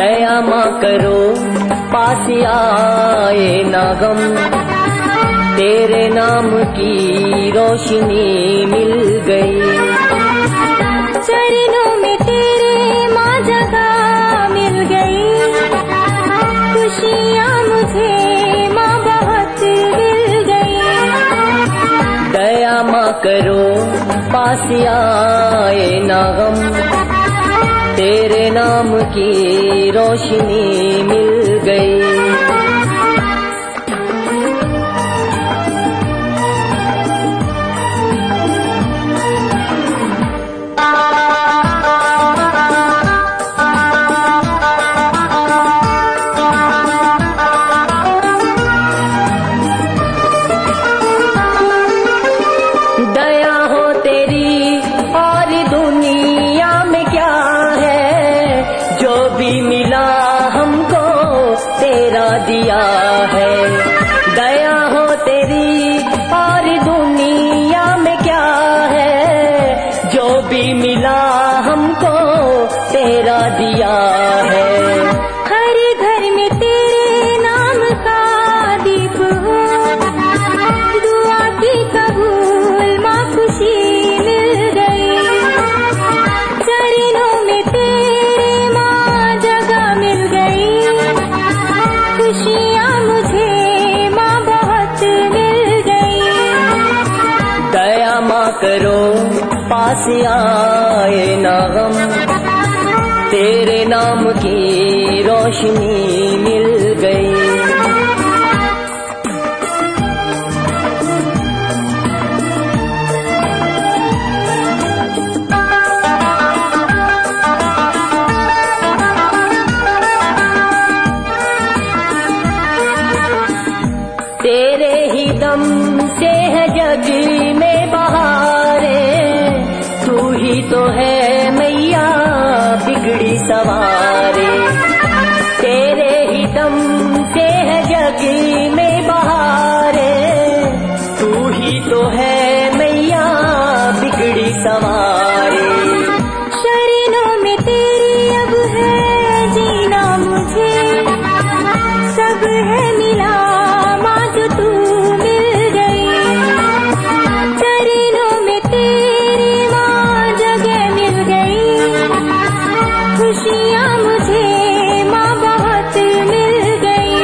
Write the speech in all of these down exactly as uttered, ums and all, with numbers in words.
दया माँ करो पास आए ना गम, तेरे नाम की रोशनी मिल गई। चरणों में तेरे माँ जगह मिल गई, खुशियाँ मुझे माँ बहुत मिल गई। दया माँ करो पास आए ना गम, तेरे नाम की रोशनी मिल गई। दिया है दया हो तेरी और दुनिया में क्या है, जो भी मिला हमको तेरा दिया है। हर घर में तेरे नाम का दीप हो, दुआ की कबूल माँ खुशी मिल गई। चरणों में तेरे माँ जगह मिल गई, खुशियाँ मुझे माँ बहुत मिल गई। दया माँ करो पास आए ना गम, तेरे नाम की रोशनी मिल गई। तेरे ही दम से है जग में बहारे, तू ही तो है मैया बिगड़ी सवारे। तेरे ही दम से है जग में बहारे, तू ही तो है मैया बिगड़ी सवारे। शरणों में तेरी अब है जीना मुझे, सब है मिला जो तू मिल गई। चरणों में तेरी माँ जगह मिल गई, खुशियाँ मुझे माँ बहुत मिल गई।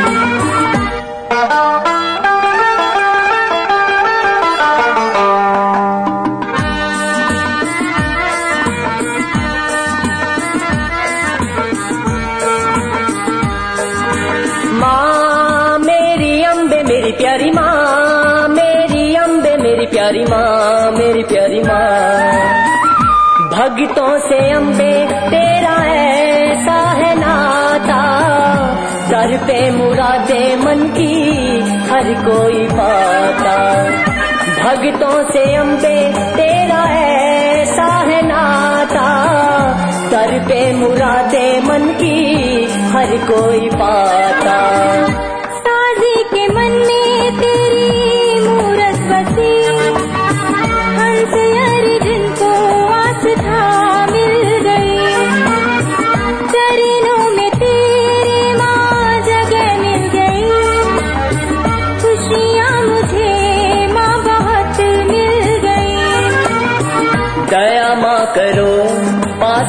माँ मेरी अम्बे मेरी प्यारी माँ, मेरी अम्बे मेरी प्यारी माँ, मेरी प्यारी माँ। भक्तों से अम्बे तेरा ऐसा है नाता, दर पे मुरादे मन की हर कोई पाता। भक्तों से अम्बे तेरा ऐसा है नाता, दर पे मुरादे मन की हर कोई पाता। साजी के मन में तेरी मूरत बसी, हंस अर्जुन को आस्था मिल गई। चरणों में तेरे माँ जगह मिल गई, खुशियाँ मुझे माँ बहुत मिल गई। दया माँ करो पास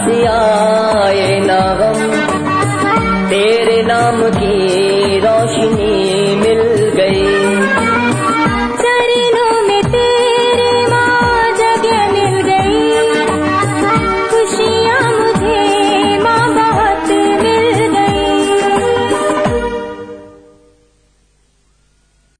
आए ना गम, तेरे नाम की रोशनी